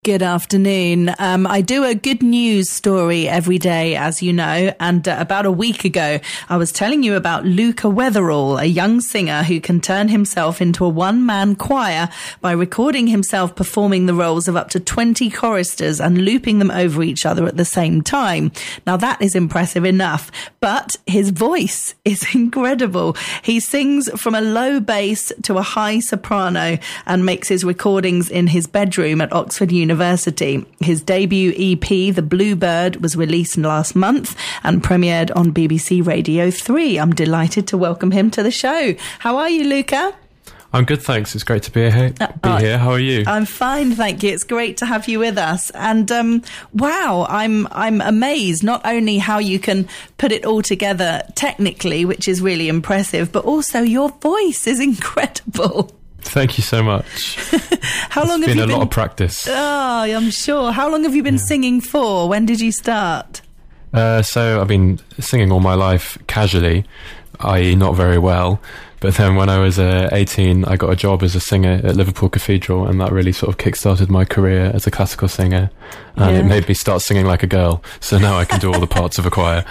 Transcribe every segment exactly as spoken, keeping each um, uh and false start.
Good afternoon. Um, I do a good news story every day, as you know, and uh, about a week ago, I was telling you about Luca Weatherall, a young singer who can turn himself into a one-man choir by recording himself performing the roles of up to twenty choristers and looping them over each other at the same time. Now, that is impressive enough, but his voice is incredible. He sings from a low bass to a high soprano and makes his recordings in his bedroom at Oxford University. University. His debut E P, The Bluebird, was released last month and premiered on B B C Radio three. I'm delighted to welcome him to the show. How are you, Luca? I'm good, thanks. It's great to be here. Be uh, here. How are you? I'm fine, thank you. It's great to have you with us. And um, wow, I'm I'm amazed not only how you can put it all together technically, which is really impressive, but also your voice is incredible. Thank you so much. How long it's have been you a been? lot of practice. Oh, I'm sure. How long have you been yeah. singing for? When did you start? Uh, so I've been singing all my life casually, that is not very well. But then when I was uh, eighteen, I got a job as a singer at Liverpool Cathedral, and that really sort of kick-started my career as a classical singer. And yeah. it made me start singing like a girl. So now I can do all the parts of a choir.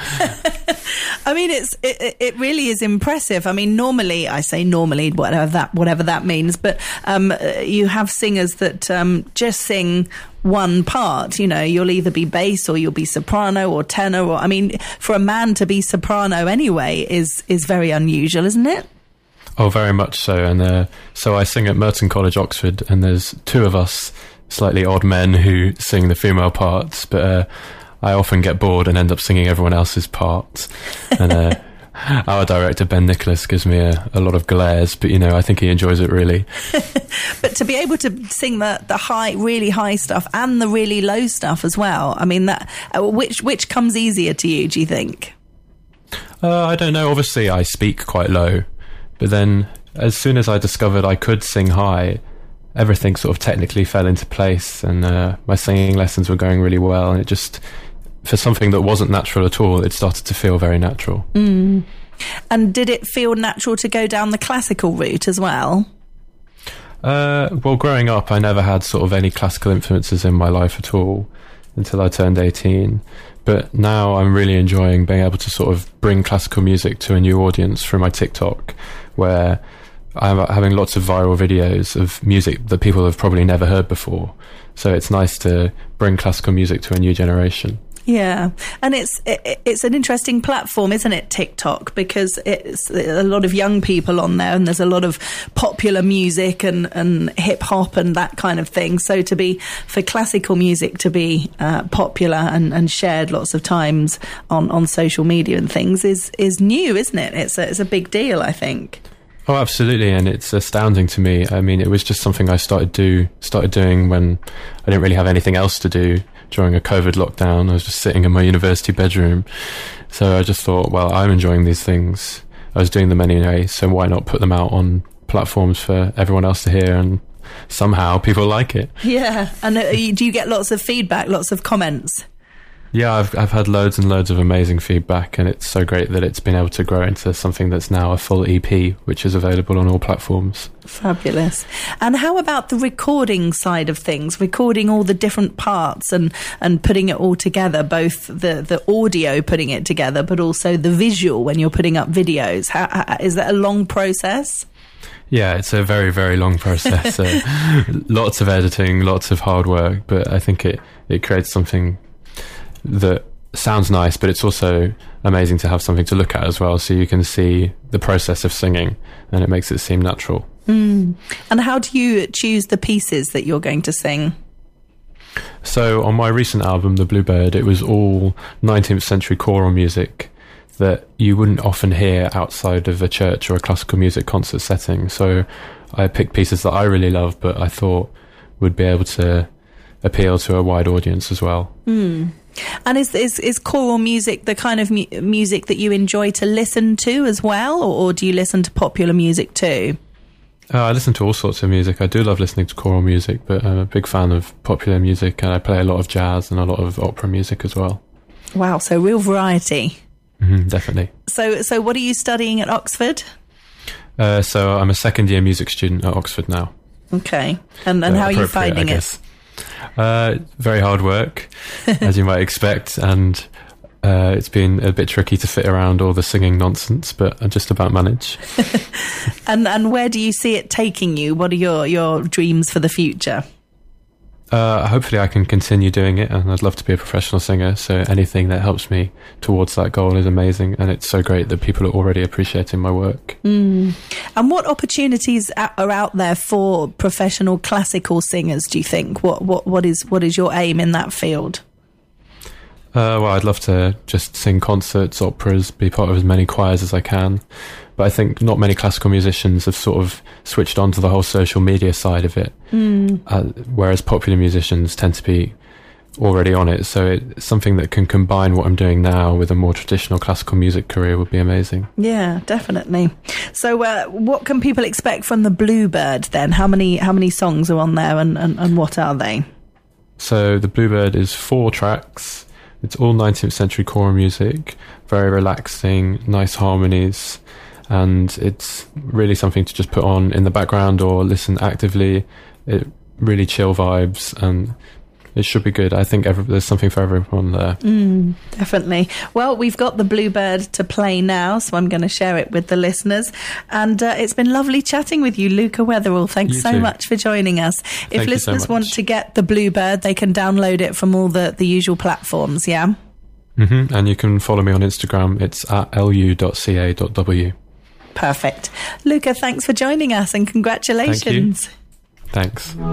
I mean, it's it, it really is impressive. I mean, normally, I say normally, whatever that whatever that means, but um, you have singers that um, just sing one part. You know, you'll either be bass or you'll be soprano or tenor. Or I mean, for a man to be soprano anyway is is very unusual, isn't it? Oh, very much so. And uh, so I sing at Merton College, Oxford, and there's two of us slightly odd men who sing the female parts, but uh, I often get bored and end up singing everyone else's parts. And uh, our director, Ben Nicholas, gives me a, a lot of glares, but, you know, I think he enjoys it really. But to be able to sing the, the high, really high stuff and the really low stuff as well, I mean, that uh, which which comes easier to you, do you think? Uh, I don't know. Obviously, I speak quite low. But then, as soon as I discovered I could sing high, everything sort of technically fell into place, and uh, my singing lessons were going really well, and it just, for something that wasn't natural at all, it started to feel very natural. Mm. And did it feel natural to go down the classical route as well? Uh, well, growing up, I never had sort of any classical influences in my life at all until I turned eighteen. But now I'm really enjoying being able to sort of bring classical music to a new audience through my TikTok, where I'm having lots of viral videos of music that people have probably never heard before. So it's nice to bring classical music to a new generation. Yeah, and it's it, it's an interesting platform, isn't it, TikTok? Because it's a lot of young people on there, and there's a lot of popular music and, and hip hop and that kind of thing. So to be for classical music to be uh, popular and, and shared lots of times on, on social media and things is is new, isn't it? It's a, it's a big deal, I think. Oh, absolutely, and it's astounding to me. I mean, it was just something I started do started doing when I didn't really have anything else to do. During a COVID lockdown, I was just sitting in my university bedroom. So I just thought, well, I'm enjoying these things. I was doing them anyway, so why not put them out on platforms for everyone else to hear, and somehow people like it. Yeah, and uh, do you get lots of feedback, lots of comments? Yeah, I've I've had loads and loads of amazing feedback, and it's so great that it's been able to grow into something that's now a full E P, which is available on all platforms. Fabulous. And how about the recording side of things, recording all the different parts and, and putting it all together, both the, the audio putting it together, but also the visual when you're putting up videos? How, how, is that a long process? Yeah, it's a very, very long process. uh, lots of editing, lots of hard work, but I think it, it creates something that sounds nice, but it's also amazing to have something to look at as well, so you can see the process of singing, and it makes it seem natural. Mm. And how do you choose the pieces that you're going to sing? So on my recent album, The Bluebird, it was all nineteenth century choral music that you wouldn't often hear outside of a church or a classical music concert setting. So I picked pieces that I really love, but I thought would be able to appeal to a wide audience as well. Mm. And is, is is choral music the kind of mu- music that you enjoy to listen to as well, or, or do you listen to popular music too? Uh, I listen to all sorts of music. I do love listening to choral music, but I'm a big fan of popular music, and I play a lot of jazz and a lot of opera music as well. Wow, so real variety. Mm-hmm, definitely. So, so what are you studying at Oxford? Uh, so I'm a second year music student at Oxford now. Okay, and and uh, how are you finding I it? Uh, very hard work, as you might expect, and uh, it's been a bit tricky to fit around all the singing nonsense, but I just about manage. and and where do you see it taking you? What are your, your dreams for the future? Uh, hopefully I can continue doing it, and I'd love to be a professional singer, so anything that helps me towards that goal is amazing, and it's so great that people are already appreciating my work. Mm. And what opportunities are out there for professional classical singers, do you think? What what what is what is your aim in that field? Uh, well, I'd love to just sing concerts, operas, be part of as many choirs as I can. But I think not many classical musicians have sort of switched on to the whole social media side of it, mm. uh, whereas popular musicians tend to be already on it. So it's something that can combine what I'm doing now with a more traditional classical music career would be amazing. Yeah, definitely. So uh, what can people expect from the Bluebird then? How many how many songs are on there, and, and, and what are they? So the Bluebird is four tracks. It's all nineteenth century choral music, very relaxing, nice harmonies, and it's really something to just put on in the background or listen actively. It really chill vibes, and it should be good. I think every, there's something for everyone there. Mm, definitely. Well, we've got the Bluebird to play now, so I'm going to share it with the listeners. And uh, it's been lovely chatting with you, Luca Weatherall. Thanks you so too. much for joining us. Thank if listeners so want to get the Bluebird, they can download it from all the, the usual platforms, yeah? Mm-hmm. And you can follow me on Instagram. It's at l u dot c a dot w. Perfect. Luca, thanks for joining us, and congratulations. Thank you. Thanks.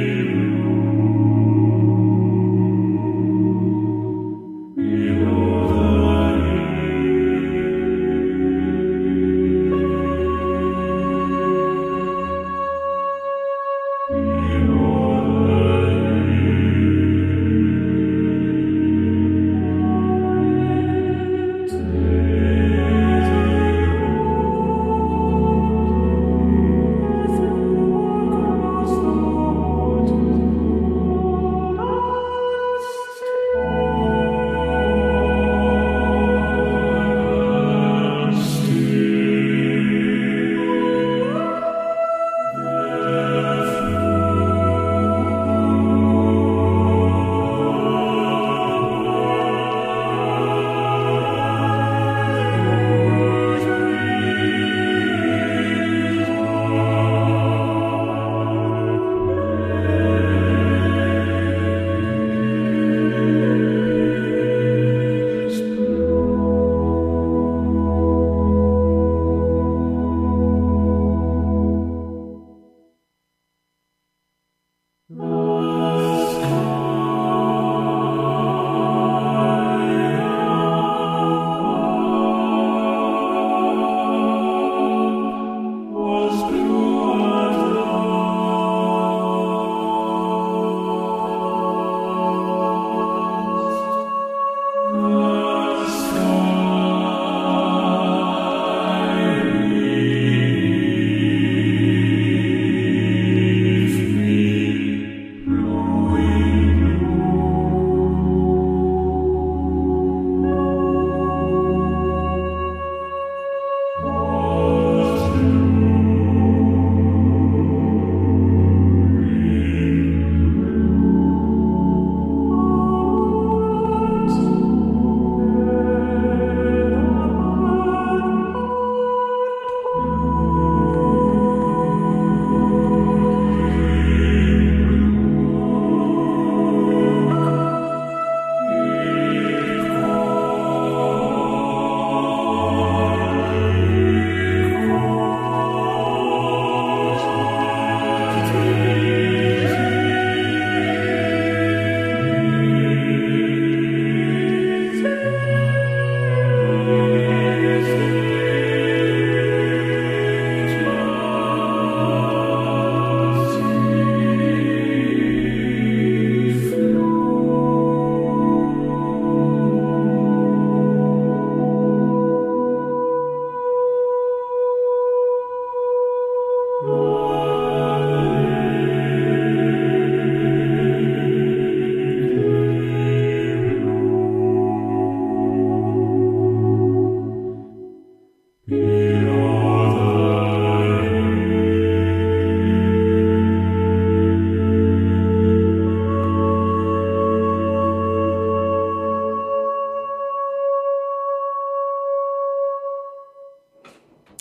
Beloved.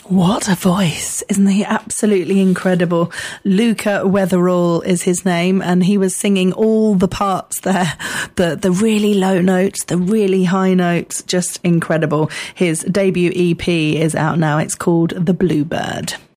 What a voice. Isn't he absolutely incredible? Luca Weatherall is his name, and he was singing all the parts there. The, the really low notes, the really high notes, just incredible. His debut E P is out now. It's called The Bluebird.